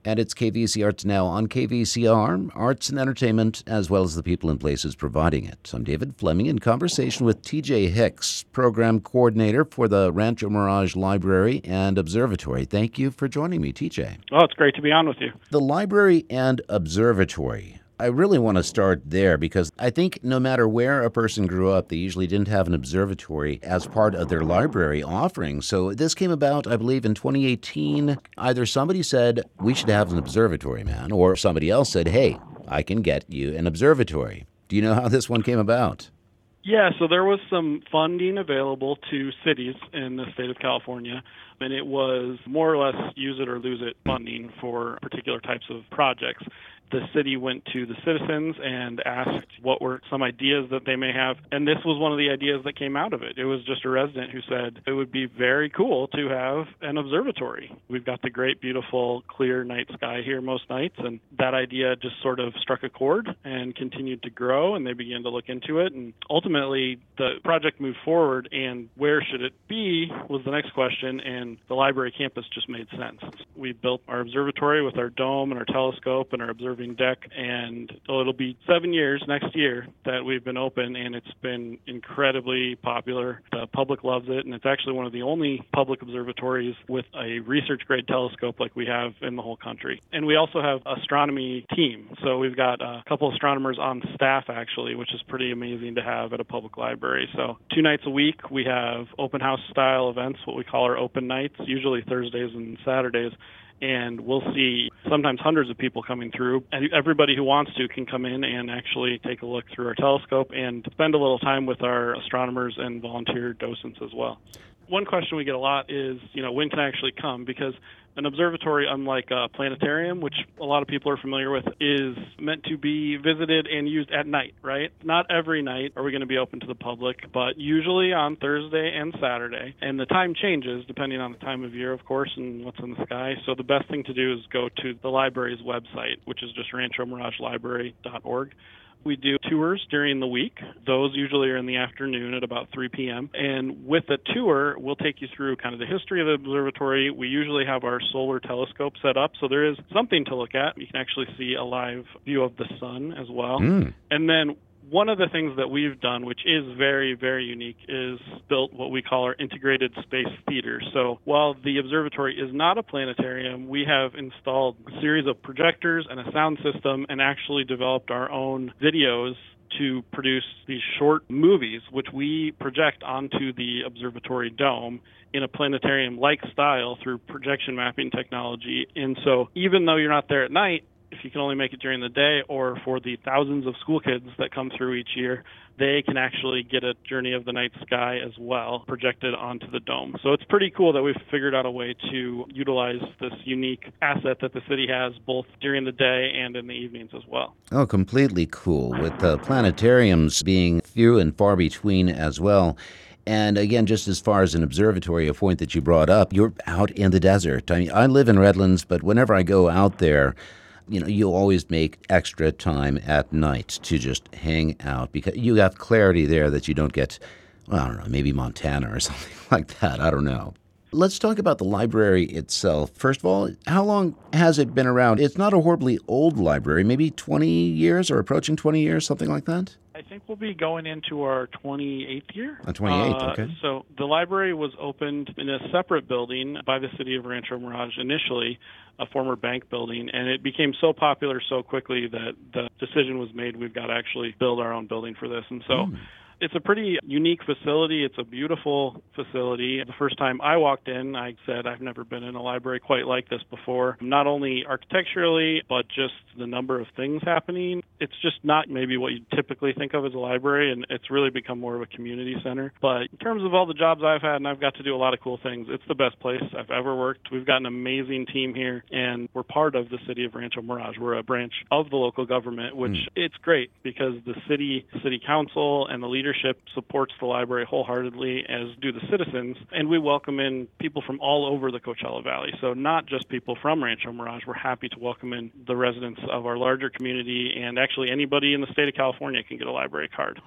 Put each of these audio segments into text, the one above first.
And it's KVC Arts Now on KVCR, arts and entertainment, as well as the people and places providing it. I'm David Fleming in conversation with TJ Hicks, program coordinator for the Rancho Mirage Library and Observatory. Thank you for joining me, TJ. Oh, it's great to be on with you. The library and observatory. I really want to start there because I think no matter where a person grew up, they usually didn't have an observatory as part of their library offering. So this came about, I believe, in 2018. Either somebody said, we should have an observatory, man, or somebody else said, hey, I can get you an observatory. Do you know how this one came about? Yeah, so there was some funding available to cities in the state of California, and it was more or less use it or lose it funding for particular types of projects. The city went to the citizens and asked what were some ideas that they may have, and this was one of the ideas that came out of it. It was just a resident who said it would be very cool to have an observatory. We've got the great, beautiful, clear night sky here most nights, and that idea just sort of struck a chord and continued to grow, and they began to look into it, and ultimately the project moved forward, and where should it be was the next question, and the library campus just made sense. We built our observatory with our dome and our telescope and our observing deck, and it'll be 7 years next year that we've been open, and it's been incredibly popular. The public loves it, and it's actually one of the only public observatories with a research-grade telescope like we have in the whole country. And we also have astronomy team, so we've got a couple astronomers on staff, actually, which is pretty amazing to have at a public library. So 2 nights a week, we have open house-style events, what we call our open nights, usually Thursdays and Saturdays, and we'll see sometimes hundreds of people coming through. And everybody who wants to can come in and actually take a look through our telescope and spend a little time with our astronomers and volunteer docents as well. One question we get a lot is, when can I actually come? Because an observatory, unlike a planetarium, which a lot of people are familiar with, is meant to be visited and used at night, right? Not every night are we going to be open to the public, but usually on Thursday and Saturday. And the time changes depending on the time of year, of course, and what's in the sky. So the best thing to do is go to the library's website, which is just ranchomiragelibrary.org. We do tours during the week. Those usually are in the afternoon at about 3 p.m. And with the tour, we'll take you through kind of the history of the observatory. We usually have our solar telescope set up, so there is something to look at. You can actually see a live view of the sun as well. And then one of the things that we've done, which is very, very unique, is built what we call our integrated space theater. So while the observatory is not a planetarium, we have installed a series of projectors and a sound system and actually developed our own videos to produce these short movies, which we project onto the observatory dome in a planetarium-like style through projection mapping technology. And so even though you're not there at night, if you can only make it during the day, or for the thousands of school kids that come through each year, they can actually get a journey of the night sky as well projected onto the dome. So it's pretty cool that we've figured out a way to utilize this unique asset that the city has both during the day and in the evenings as well. Oh, completely cool, with the planetariums being few and far between as well. And again, just as far as an observatory, a point that you brought up, you're out in the desert. I mean, I live in Redlands, but whenever I go out there, you always make extra time at night to just hang out because you have clarity there that you don't get, well, I don't know, maybe Montana or something like that. I don't know. Let's talk about the library itself. First of all, how long has it been around? It's not a horribly old library, maybe 20 years or approaching 20 years, something like that? I think we'll be going into our 28th year. 28th, okay. So the library was opened in a separate building by the city of Rancho Mirage initially, a former bank building, and it became so popular so quickly that the decision was made we've got to actually build our own building for this. And so it's a pretty unique facility. It's a beautiful facility. The first time I walked in, I said, I've never been in a library quite like this before. Not only architecturally, but just the number of things happening. It's just not maybe what you typically think of as a library, and it's really become more of a community center. But in terms of all the jobs I've had, and I've got to do a lot of cool things, it's the best place I've ever worked. We've got an amazing team here, and we're part of the city of Rancho Mirage. We're a branch of the local government, which it's great because the city council and the leadership supports the library wholeheartedly, as do the citizens, and we welcome in people from all over the Coachella Valley. So not just people from Rancho Mirage. We're happy to welcome in the residents of our larger community, and actually anybody in the state of California can get a library card.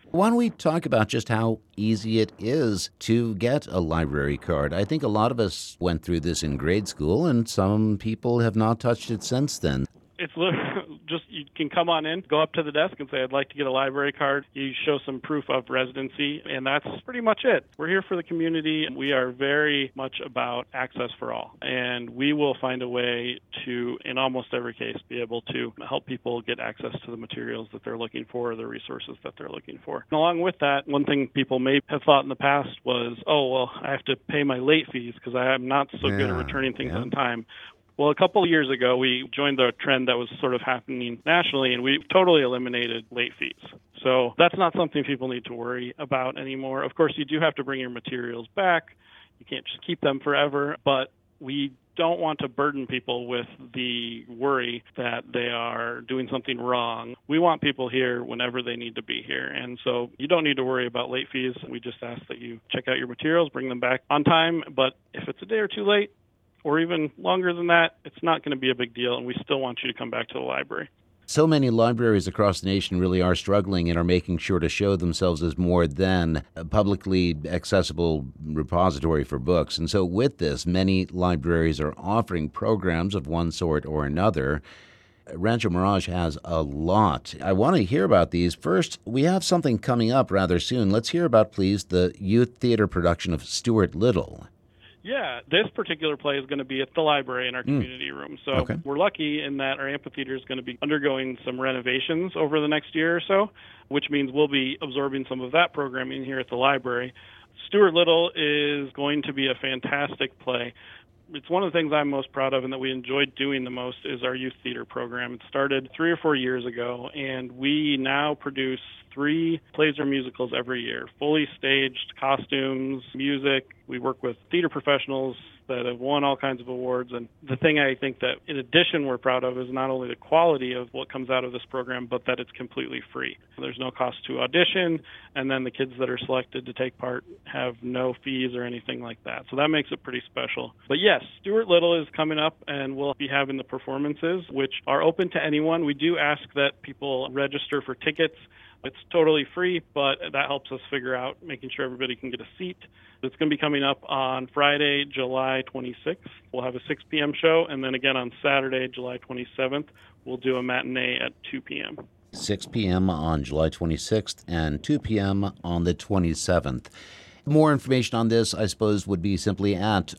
Why don't we talk about just how easy it is to get a library card? I think a lot of us went through this in grade school, and some people have not touched it since then. It's literally just you can come on in, go up to the desk and say, I'd like to get a library card. You show some proof of residency, and that's pretty much it. We're here for the community. We are very much about access for all, and we will find a way to, in almost every case, be able to help people get access to the materials that they're looking for, the resources that they're looking for. And along with that, one thing people may have thought in the past was, oh, well, I have to pay my late fees because I'm not so good at returning things on time. Well, a couple of years ago, we joined the trend that was sort of happening nationally, and we totally eliminated late fees. So that's not something people need to worry about anymore. Of course, you do have to bring your materials back. You can't just keep them forever, but we don't want to burden people with the worry that they are doing something wrong. We want people here whenever they need to be here. And so you don't need to worry about late fees. We just ask that you check out your materials, bring them back on time. But if it's a day or two late, or even longer than that, it's not going to be a big deal, and we still want you to come back to the library. So many libraries across the nation really are struggling and are making sure to show themselves as more than a publicly accessible repository for books. And so with this, many libraries are offering programs of one sort or another. Rancho Mirage has a lot. I want to hear about these. First, we have something coming up rather soon. Let's hear about, please, the youth theater production of Stuart Little. Yeah, this particular play is going to be at the library in our community room. So we're lucky in that our amphitheater is going to be undergoing some renovations over the next year or so, which means we'll be absorbing some of that programming here at the library. Stuart Little is going to be a fantastic play. It's one of the things I'm most proud of and that we enjoyed doing the most is our youth theater program. It started 3 or 4 years ago, and we now produce 3 plays or musicals every year, fully staged, costumes, music. We work with theater professionals that have won all kinds of awards. And the thing I think that in addition we're proud of is not only the quality of what comes out of this program, but that it's completely free. There's no cost to audition, and then the kids that are selected to take part have no fees or anything like that. So that makes it pretty special. But yes, Stuart Little is coming up, and we'll be having the performances, which are open to anyone. We do ask that people register for tickets. It's totally free, but that helps us figure out making sure everybody can get a seat. It's going to be coming up on Friday, July 26th. We'll have a 6 p.m. show, and then again on Saturday, July 27th, we'll do a matinee at 2 p.m. 6 p.m. on July 26th and 2 p.m. on the 27th. More information on this, I suppose, would be simply at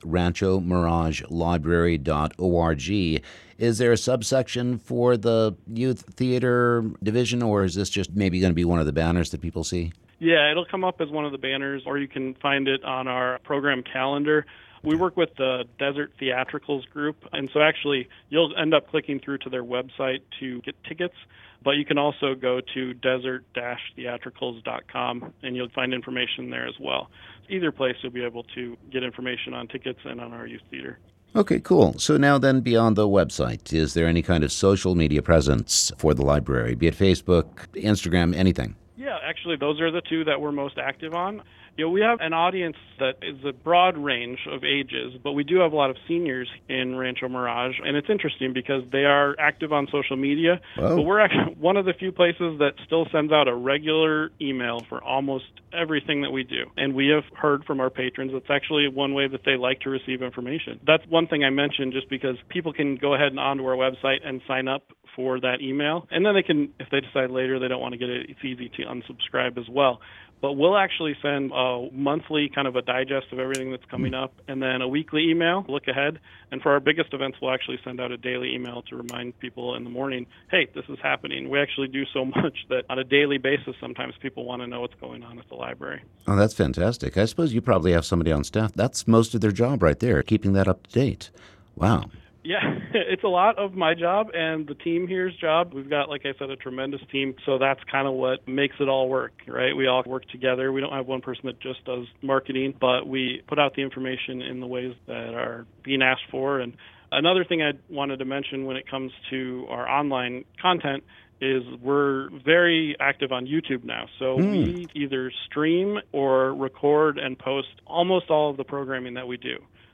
ranchomiragelibrary.org. Is there a subsection for the youth theater division, or is this just maybe going to be one of the banners that people see? Yeah, it'll come up as one of the banners, or you can find it on our program calendar. We work with the Desert Theatricals group, and so actually you'll end up clicking through to their website to get tickets, but you can also go to desert-theatricals.com, and you'll find information there as well. Either place you'll be able to get information on tickets and on our youth theater. Okay, cool. So now then, beyond the website, is there any kind of social media presence for the library, be it Facebook, Instagram, anything? Yeah, actually, those are the 2 that we're most active on. You know, we have an audience that is a broad range of ages, but we do have a lot of seniors in Rancho Mirage, and it's interesting because they are active on social media, but we're actually one of the few places that still sends out a regular email for almost everything that we do. And we have heard from our patrons that's actually one way that they like to receive information. That's one thing I mentioned just because people can go ahead and onto our website and sign up for that email, and then they can, if they decide later they don't want to get it, it's easy to unsubscribe as well. But we'll actually send a monthly kind of a digest of everything that's coming up, and then a weekly email, look ahead. And for our biggest events, we'll actually send out a daily email to remind people in the morning, hey, this is happening. We actually do so much that on a daily basis, sometimes people want to know what's going on at the library. Oh, that's fantastic. I suppose you probably have somebody on staff. That's most of their job right there, keeping that up to date. Wow. Yeah, it's a lot of my job and the team here's job. We've got, like I said, a tremendous team, so that's kind of what makes it all work, right? We all work together. We don't have one person that just does marketing, but we put out the information in the ways that are being asked for. And another thing I wanted to mention when it comes to our online content is we're very active on YouTube now. So we either stream or record and post almost all of the programming that we do.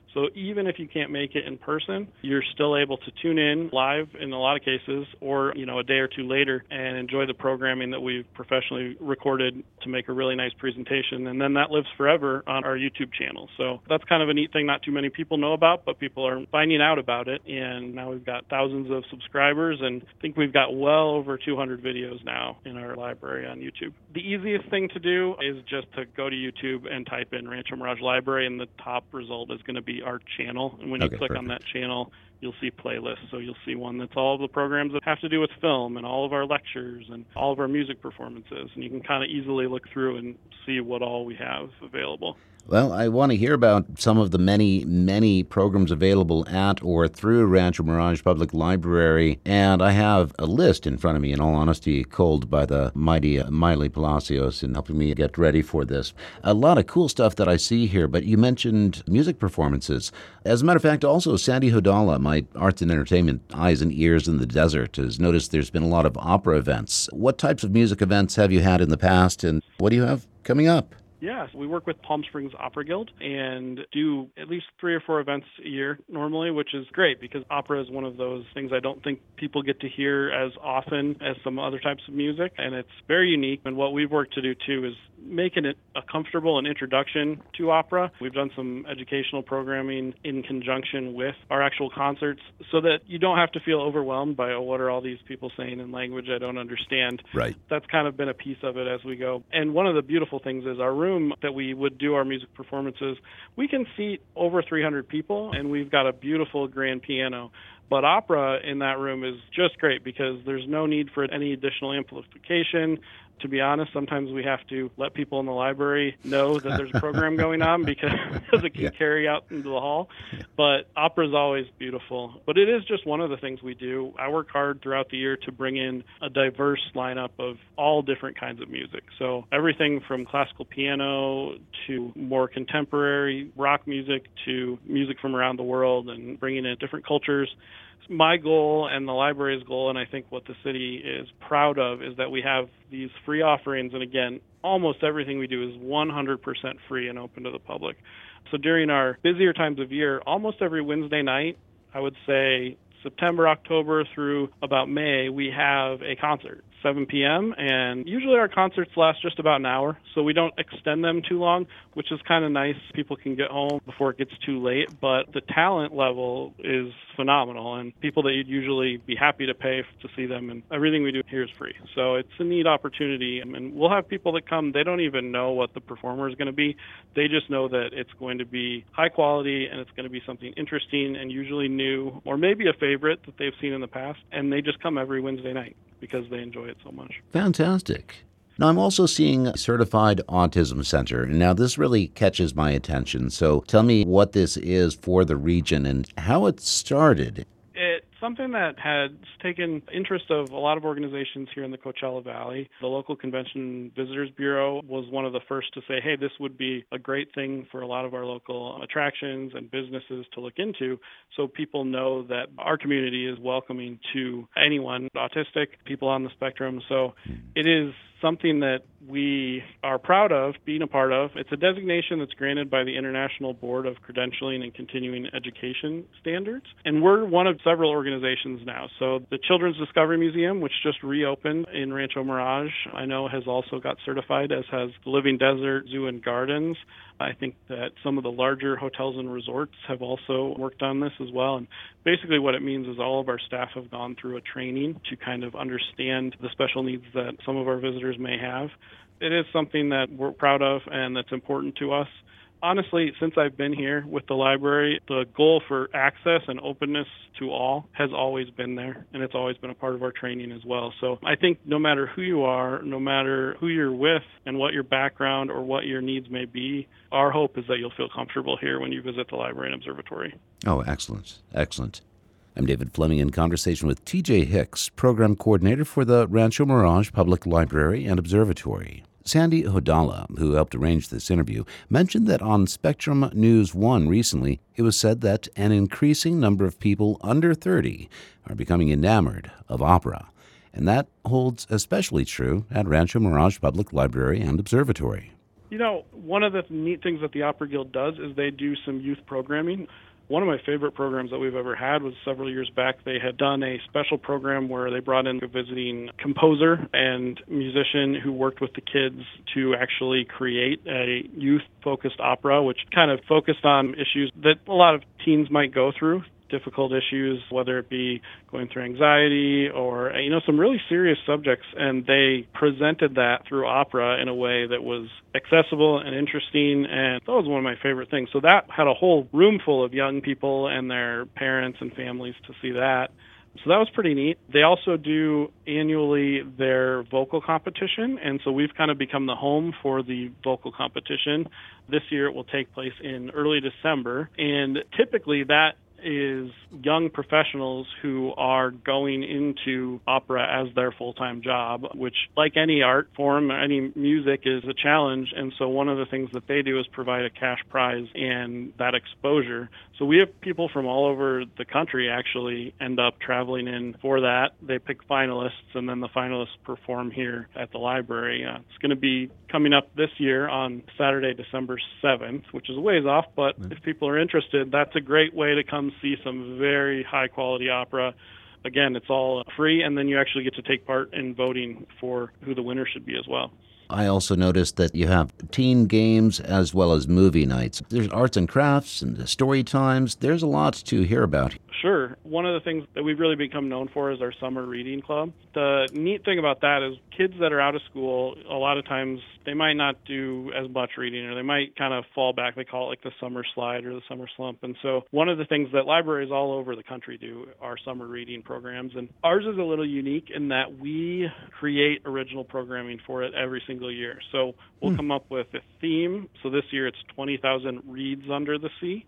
So even if you can't make it in person, you're still able to tune in live in a lot of cases, or, a day or two later and enjoy the programming that we've professionally recorded to make a really nice presentation. And then that lives forever on our YouTube channel. So that's kind of a neat thing not too many people know about, but people are finding out about it. And now we've got thousands of subscribers, and I think we've got well over 200 videos now in our library on YouTube. The easiest thing to do is just to go to YouTube and type in Rancho Mirage Library, and the top result is going to be our channel. And when you click on that channel, you'll see playlists. So you'll see one that's all of the programs that have to do with film and all of our lectures and all of our music performances. And you can kind of easily look through and see what all we have available. Well, I want to hear about some of the many, many programs available at or through Rancho Mirage Public Library. And I have a list in front of me, in all honesty, culled by the mighty Miley Palacios in helping me get ready for this. A lot of cool stuff that I see here, but you mentioned music performances. As a matter of fact, also Sandy Hodala, my arts and entertainment eyes and ears in the desert, has noticed there's been a lot of opera events. What types of music events have you had in the past, and what do you have coming up? Yes, we work with Palm Springs Opera Guild and do at least 3 or 4 events a year normally, which is great because opera is one of those things I don't think people get to hear as often as some other types of music, and it's very unique. And what we've worked to do, too, is making it a comfortable introduction to opera. We've done some educational programming in conjunction with our actual concerts so that you don't have to feel overwhelmed by, what are all these people saying in language I don't understand? Right. That's kind of been a piece of it as we go. And one of the beautiful things is our room that we would do our music performances, we can seat over 300 people, and we've got a beautiful grand piano. But opera in that room is just great because there's no need for any additional amplification. To be honest, sometimes we have to let people in the library know that there's a program going on because it can carry out into the hall. But opera is always beautiful. But it is just one of the things we do. I work hard throughout the year to bring in a diverse lineup of all different kinds of music. So everything from classical piano to more contemporary rock music to music from around the world and bringing in different cultures. My goal and the library's goal, and I think what the city is proud of, is that we have these free offerings. And again, almost everything we do is 100% free and open to the public. So during our busier times of year, almost every Wednesday night, I would say September, October through about May, we have a concert, 7 p.m. And usually our concerts last just about an hour, so we don't extend them too long, which is kind of nice. People can get home before it gets too late, but the talent level is phenomenal, and people that you'd usually be happy to pay to see them, and everything we do here is free. So it's a neat opportunity, and we'll have people that come, they don't even know what the performer is going to be. They just know that it's going to be high quality, and it's going to be something interesting and usually new, or maybe a favorite that they've seen in the past, and they just come every Wednesday night because they enjoy it so much. Fantastic. Now, I'm also seeing Certified Autism Center. Now, this really catches my attention. So tell me what this is for the region and how it started. It's something that has taken interest of a lot of organizations here in the Coachella Valley. The local Convention Visitors Bureau was one of the first to say, hey, this would be a great thing for a lot of our local attractions and businesses to look into, so people know that our community is welcoming to anyone, autistic, people on the spectrum. So it is something that we are proud of being a part of. It's a designation that's granted by the International Board of Credentialing and Continuing Education Standards, and we're one of several organizations now. So the Children's Discovery Museum, which just reopened in Rancho Mirage, I know has also got certified, as has the Living Desert Zoo and Gardens. I think that some of the larger hotels and resorts have also worked on this as well. And basically what it means is all of our staff have gone through a training to kind of understand the special needs that some of our visitors may have. It is something that we're proud of and that's important to us. Honestly, since I've been here with the library, the goal for access and openness to all has always been there, and it's always been a part of our training as well. So I think no matter who you are, no matter who you're with, and what your background or what your needs may be, our hope is that you'll feel comfortable here when you visit the library and observatory. Oh, excellent. Excellent. I'm David Fleming in conversation with T.J. Hicks, Program Coordinator for the Rancho Mirage Public Library and Observatory. Sandy Hodala, who helped arrange this interview, mentioned that on Spectrum News 1 recently, it was said that an increasing number of people under 30 are becoming enamored of opera. And that holds especially true at Rancho Mirage Public Library and Observatory. One of the neat things that the Opera Guild does is they do some youth programming. One of my favorite programs that we've ever had was several years back. They had done a special program where they brought in a visiting composer and musician who worked with the kids to actually create a youth-focused opera, which kind of focused on issues that a lot of teens might go through. Difficult issues, whether it be going through anxiety or, some really serious subjects. And they presented that through opera in a way that was accessible and interesting. And that was one of my favorite things. So that had a whole room full of young people and their parents and families to see that. So that was pretty neat. They also do annually their vocal competition, and so we've kind of become the home for the vocal competition. This year it will take place in early December, and typically that is young professionals who are going into opera as their full-time job, which, like any art form, any music, is a challenge. And so one of the things that they do is provide a cash prize and that exposure. So we have people from all over the country actually end up traveling in for that. They pick finalists, and then the finalists perform here at the library. It's going to be coming up this year on Saturday, December 7th, which is a ways off, but if people are interested, that's a great way to come see some very high-quality opera. Again, it's all free, and then you actually get to take part in voting for who the winner should be as well. I also noticed that you have teen games as well as movie nights. There's arts and crafts and story times. There's a lot to hear about. Sure. One of the things that we've really become known for is our summer reading club. The neat thing about that is kids that are out of school, a lot of times they might not do as much reading, or they might kind of fall back. They call it like the summer slide or the summer slump. And so one of the things that libraries all over the country do are summer reading programs. And ours is a little unique in that we create original programming for it every single year. So we'll come up with a theme. So this year it's 20,000 Reads Under the Sea.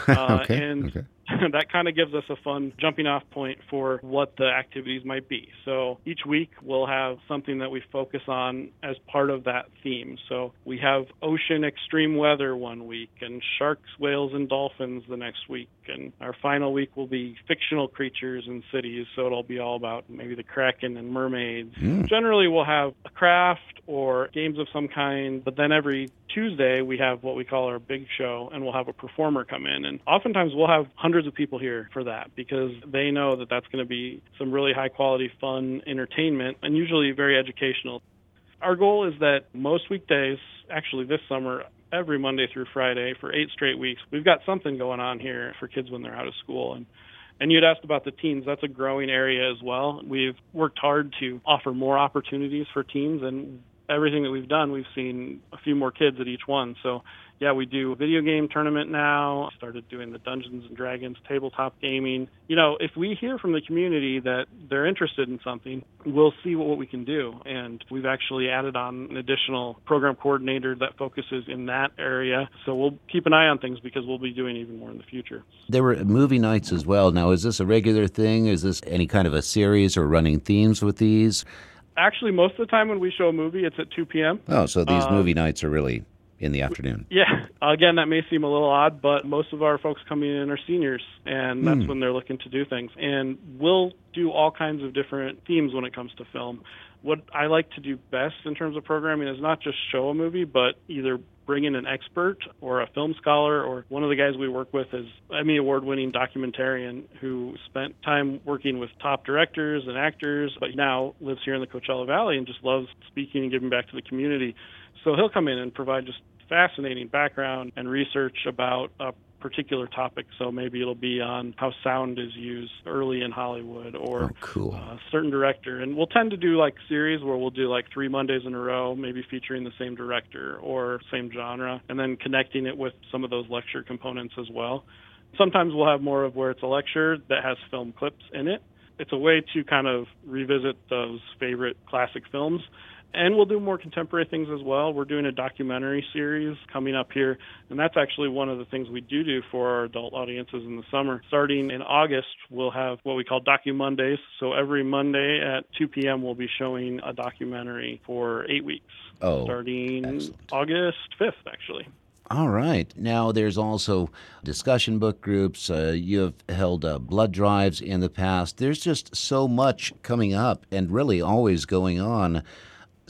Okay. That kind of gives us a fun jumping off point for what the activities might be. So each week we'll have something that we focus on as part of that theme. So we have ocean extreme weather one week, and sharks, whales, and dolphins the next week. And our final week will be fictional creatures and cities. So it'll be all about maybe the Kraken and mermaids. Generally we'll have a craft or games of some kind, but then every Tuesday we have what we call our big show, and we'll have a performer come in. And oftentimes we'll have hundreds of people here for that because they know that that's going to be some really high quality, fun entertainment, and usually very educational. Our goal is that most weekdays, actually this summer, every Monday through Friday for 8 straight weeks, we've got something going on here for kids when they're out of school. And you'd asked about the teens. That's a growing area as well. We've worked hard to offer more opportunities for teens, and everything that we've done, we've seen a few more kids at each one. So, yeah, we do a video game tournament now. Started doing the Dungeons and Dragons tabletop gaming. If we hear from the community that they're interested in something, we'll see what we can do. And we've actually added on an additional program coordinator that focuses in that area. So we'll keep an eye on things because we'll be doing even more in the future. There were movie nights as well. Now, is this a regular thing? Is this any kind of a series or running themes with these? Actually, most of the time when we show a movie, it's at 2 p.m. Oh, so these movie nights are really in the afternoon. Yeah. Again, that may seem a little odd, but most of our folks coming in are seniors, and that's when they're looking to do things. And we'll do all kinds of different themes when it comes to film. What I like to do best in terms of programming is not just show a movie, but either bring in an expert or a film scholar, or one of the guys we work with is Emmy Award-winning documentarian who spent time working with top directors and actors, but now lives here in the Coachella Valley and just loves speaking and giving back to the community. So he'll come in and provide just fascinating background and research about a particular topic. So maybe it'll be on how sound is used early in Hollywood, or a certain director. And we'll tend to do like series where we'll do like 3 Mondays in a row, maybe featuring the same director or same genre, and then connecting it with some of those lecture components as well. Sometimes we'll have more of where it's a lecture that has film clips in it. It's a way to kind of revisit those favorite classic films. And we'll do more contemporary things as well. We're doing a documentary series coming up here, and that's actually one of the things we do for our adult audiences in the summer. Starting in August, we'll have what we call Docu Mondays. So every Monday at 2 p.m., we'll be showing a documentary for 8 weeks. Starting August 5th, actually. All right. Now, there's also discussion book groups. You have held blood drives in the past. There's just so much coming up and really always going on.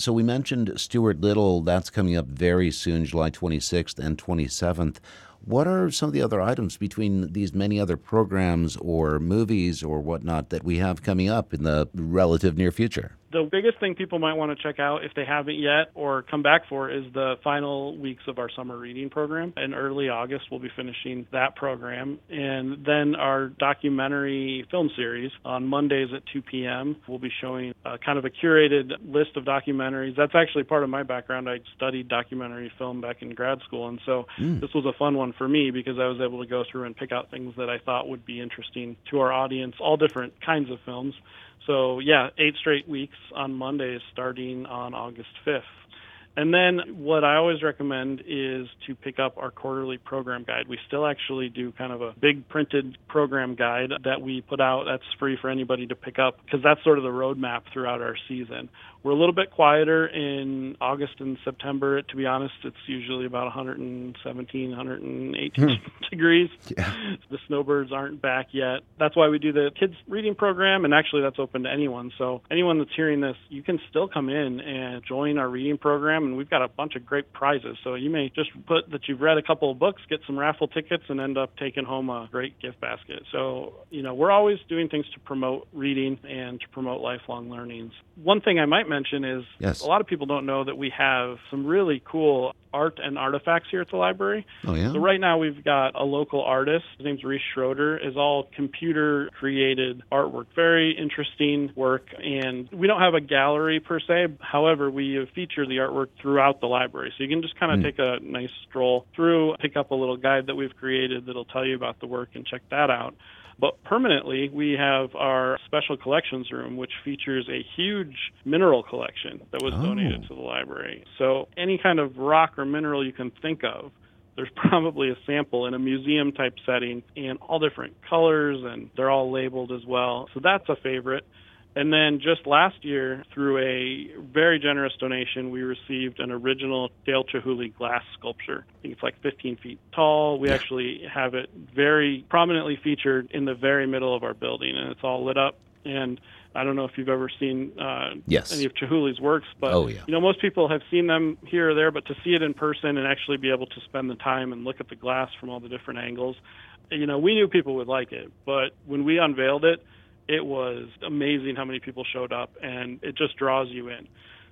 So we mentioned Stuart Little. That's coming up very soon, July 26th and 27th. What are some of the other items between these many other programs or movies or whatnot that we have coming up in the relative near future? The biggest thing people might want to check out if they haven't yet or come back for is the final weeks of our summer reading program. In early August, we'll be finishing that program. And then our documentary film series on Mondays at 2 p.m. We'll be showing kind of a curated list of documentaries. That's actually part of my background. I studied documentary film back in grad school. And so this was a fun one for me because I was able to go through and pick out things that I thought would be interesting to our audience, all different kinds of films. So, 8 straight weeks on Mondays starting on August 5th. And then what I always recommend is to pick up our quarterly program guide. We still actually do kind of a big printed program guide that we put out that's free for anybody to pick up because that's sort of the roadmap throughout our season. We're a little bit quieter in August and September. To be honest, it's usually about 117, 118 degrees. Yeah. The snowbirds aren't back yet. That's why we do the kids reading program, and actually that's open to anyone. So anyone that's hearing this, you can still come in and join our reading program, and we've got a bunch of great prizes. So you may just put that you've read a couple of books, get some raffle tickets, and end up taking home a great gift basket. So, we're always doing things to promote reading and to promote lifelong learnings. One thing I might mention is a lot of people don't know that we have some really cool art and artifacts here at the library. Oh, yeah? So right now we've got a local artist. His name's Reese Schroeder. Is all computer-created artwork. Very interesting work. And we don't have a gallery per se. However, we feature the artwork throughout the library. So you can just kind of take a nice stroll through, pick up a little guide that we've created that'll tell you about the work and check that out. But permanently, we have our special collections room, which features a huge mineral collection that was donated to the library. So any kind of rock or mineral you can think of, there's probably a sample in a museum-type setting and all different colors, and they're all labeled as well. So that's a favorite. And then just last year, through a very generous donation, we received an original Dale Chihuly glass sculpture. I think it's like 15 feet tall. We actually have it very prominently featured in the very middle of our building, and it's all lit up. And I don't know if you've ever seen any of Chihuly's works, but most people have seen them here or there, but to see it in person and actually be able to spend the time and look at the glass from all the different angles, we knew people would like it. But when we unveiled it, it was amazing how many people showed up, and it just draws you in.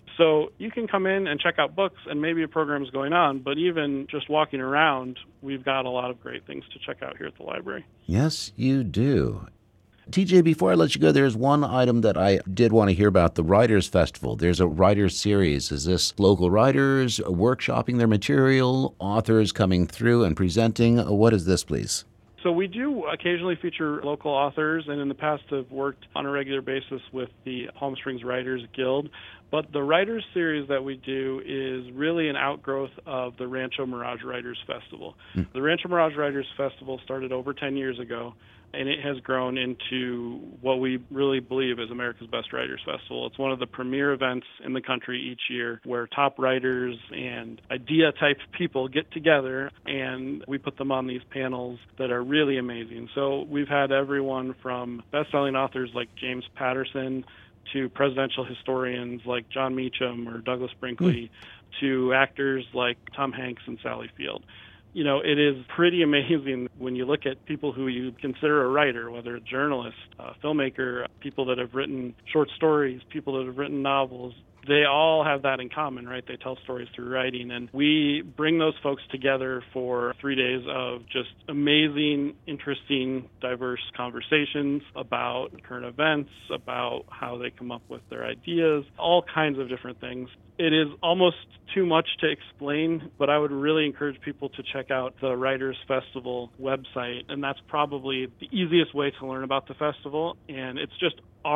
So you can come in and check out books, and maybe a program's going on, but even just walking around, we've got a lot of great things to check out here at the library. Yes, you do. TJ, before I let you go, there's one item that I did want to hear about, the Writers Festival. There's a writers series. Is this local writers workshopping their material, authors coming through and presenting? What is this, please? So we do occasionally feature local authors, and in the past have worked on a regular basis with the Palm Springs Writers Guild. But the Writers Series that we do is really an outgrowth of the Rancho Mirage Writers Festival. The Rancho Mirage Writers Festival started over 10 years ago, and it has grown into what we really believe is America's Best Writers Festival. It's one of the premier events in the country each year where top writers and idea-type people get together, and we put them on these panels that are really amazing. So we've had everyone from best-selling authors like James Patterson to presidential historians like John Meacham or Douglas Brinkley to actors like Tom Hanks and Sally Field. It is pretty amazing when you look at people who you consider a writer, whether a journalist, a filmmaker, people that have written short stories, people that have written novels. They all have that in common, right? They tell stories through writing. And we bring those folks together for 3 days of just amazing, interesting, diverse conversations about current events, about how they come up with their ideas, all kinds of different things. It is almost too much to explain, but I would really encourage people to check out the Writers Festival website, and that's probably the easiest way to learn about the festival, and it's just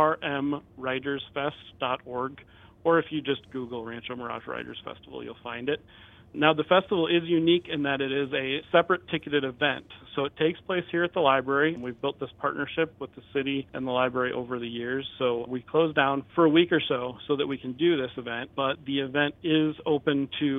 rmwritersfest.org, or if you just Google Rancho Mirage Writers Festival, you'll find it. Now, the festival is unique in that it is a separate ticketed event. So it takes place here at the library. We've built this partnership with the city and the library over the years. So we closed down for a week or so that we can do this event. But the event is open to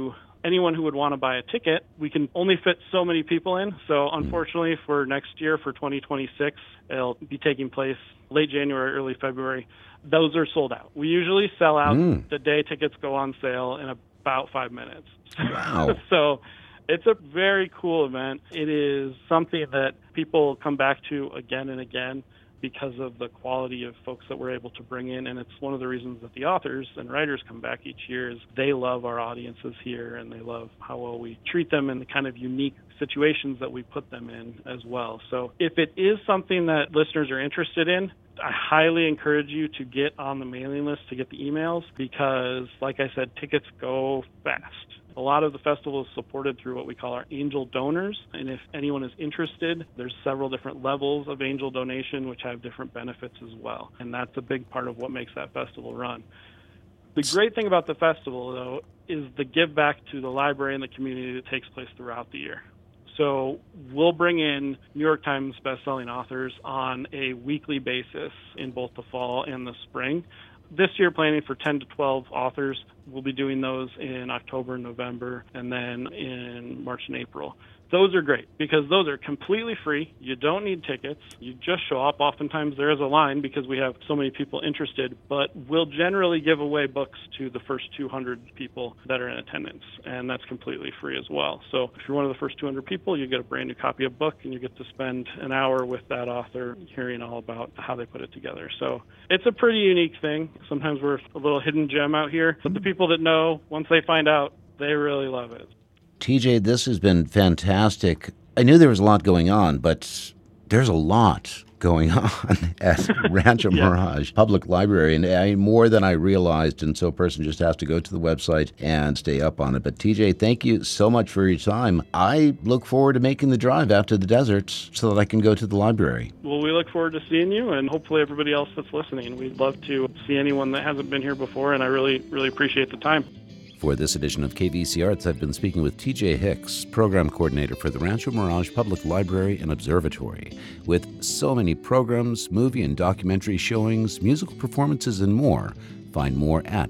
anyone who would want to buy a ticket, we can only fit so many people in. So unfortunately for next year, for 2026, it'll be taking place late January, early February. Those are sold out. We usually sell out the day tickets go on sale in about 5 minutes. Wow. So it's a very cool event. It is something that people come back to again and again because of the quality of folks that we're able to bring in. And it's one of the reasons that the authors and writers come back each year is they love our audiences here and they love how well we treat them and the kind of unique situations that we put them in as well. So if it is something that listeners are interested in, I highly encourage you to get on the mailing list to get the emails because, like I said, tickets go fast. A lot of the festival is supported through what we call our angel donors. And if anyone is interested, there's several different levels of angel donation, which have different benefits as well. And that's a big part of what makes that festival run. The great thing about the festival, though, is the give back to the library and the community that takes place throughout the year. So we'll bring in New York Times bestselling authors on a weekly basis in both the fall and the spring. This year, planning for 10 to 12 authors. We'll be doing those in October, November, and then in March and April. Those are great because those are completely free. You don't need tickets. You just show up. Oftentimes there is a line because we have so many people interested, but we'll generally give away books to the first 200 people that are in attendance, and that's completely free as well. So if you're one of the first 200 people, you get a brand new copy of book, and you get to spend an hour with that author hearing all about how they put it together. So it's a pretty unique thing. Sometimes we're a little hidden gem out here, but the people that know, once they find out, they really love it. TJ, this has been fantastic. I knew there was a lot going on, but there's a lot going on at Rancho Mirage Public Library, and more than I realized, and so a person just has to go to the website and stay up on it. But TJ, thank you so much for your time. I look forward to making the drive out to the desert so that I can go to the library. Well, we look forward to seeing you, and hopefully everybody else that's listening. We'd love to see anyone that hasn't been here before, and I really, really appreciate the time. For this edition of KVC Arts, I've been speaking with TJ Hicks, Program Coordinator for the Rancho Mirage Public Library and Observatory. With so many programs, movie and documentary showings, musical performances, and more, find more at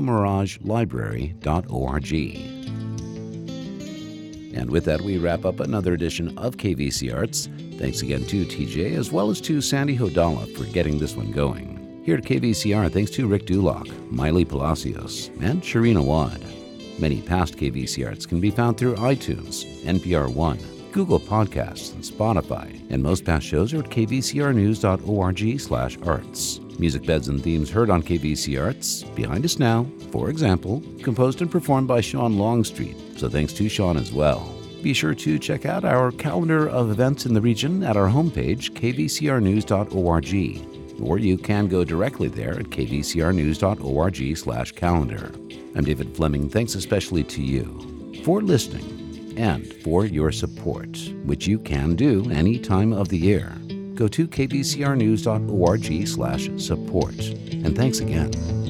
ranchomiragelibrary.org. And with that, we wrap up another edition of KVC Arts. Thanks again to TJ, as well as to Sandy Hodala for getting this one going. Here at KVCR, thanks to Rick Dulock, Miley Palacios, and Sharina Wad. Many past KVC Arts can be found through iTunes, NPR One, Google Podcasts, and Spotify. And most past shows are at kvcrnews.org/arts. Music beds and themes heard on KVC Arts, Behind Us Now, for example, composed and performed by Sean Longstreet. So thanks to Sean as well. Be sure to check out our calendar of events in the region at our homepage, kvcrnews.org. Or you can go directly there at kvcrnews.org/calendar. I'm David Fleming. Thanks especially to you for listening and for your support, which you can do any time of the year. Go to kvcrnews.org/support. And thanks again.